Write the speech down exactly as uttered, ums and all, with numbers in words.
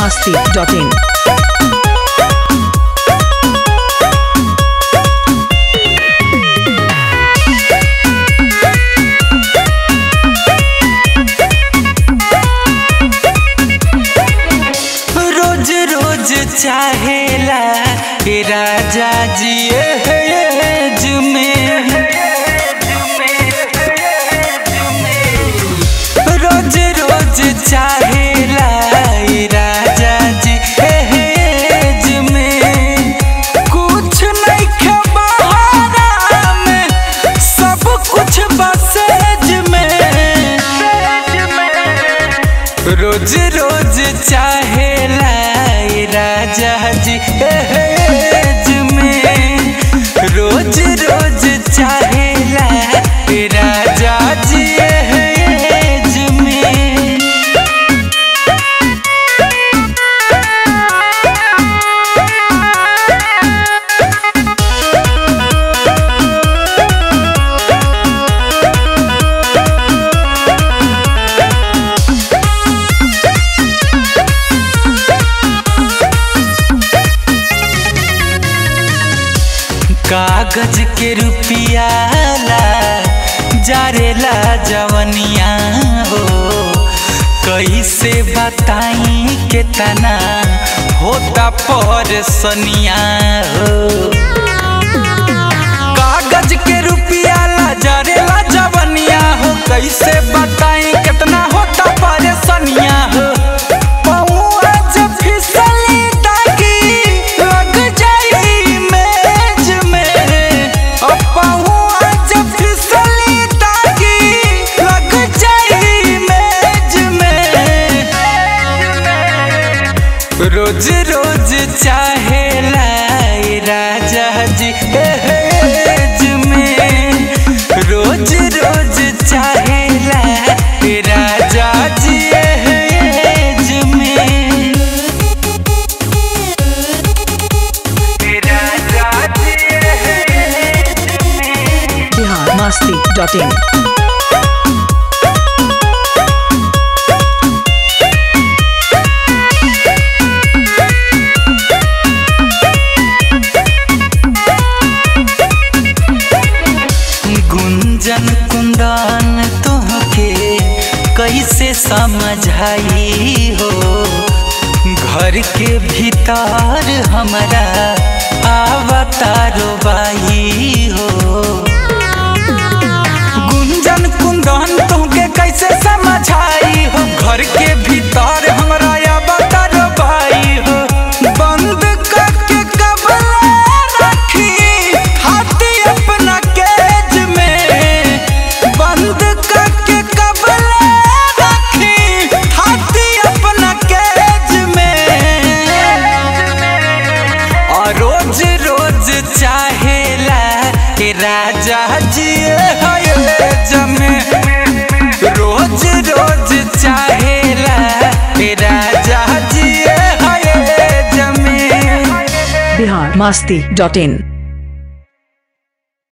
masti dot in. रोज रोज चाहेला हे राजा जी एज में, रोज रोज चाहेला हे राजा जी एज में। कुछ नहीं खबारा में सब कुछ बसेज में, रोज रोज चाहेला राजा जी एज में, रोज रोज चाहेला राजा जी एज में। कागज के रुपिया ला जारेला जवनिया हो, कैसे बताई कितना होता परेशानिया हो। कागज के रुपिया ला जारेला जवनिया हो, कैसे बताई कितना होता परेशानिया हो। रोज रोज चाहेला राजा जी एज में, रोज रोज चाहेला राजा जी एज में, राजा जी एज में। Bihar masti dot in. गुंजन कुंदन तोहके कैसे समझाई हो, घर के भीतर हमारा आवतारो बाई हो। गुंजन कुंदन तोहके कैसे समझाई हो, घर के भीतर हमारा आवतारो बाई हो। बंद करके कबला रखी हाथी अपना केज में, बंद करके कबला रखी हाथी अपना केज में। और रोज रोज चाहेला कि राजा जी एज में, रोज रोज चाहेला कि राजा जी एज में। Bihar masti dot in.